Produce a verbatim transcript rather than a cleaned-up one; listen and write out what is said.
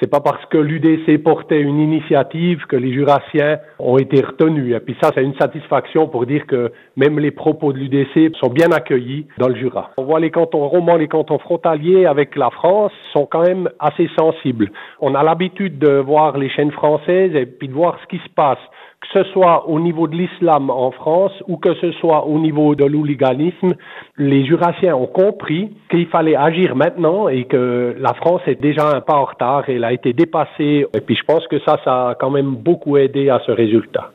C'est pas parce que l'U D C portait une initiative que les Jurassiens ont été retenus. Et puis ça, c'est une satisfaction pour dire que même les propos de l'U D C sont bien accueillis dans le Jura. On voit les cantons romans, les cantons frontaliers avec la France sont quand même assez sensibles. On a l'habitude de voir les chaînes françaises et puis de voir ce qui se passe, que ce soit au niveau de l'islam en France ou que ce soit au niveau de l'hooliganisme. Les Jurassiens ont compris qu'il fallait agir maintenant et que la France est déjà un pas en retard. Elle a été dépassée et puis je pense que ça, ça a quand même beaucoup aidé à ce résultat.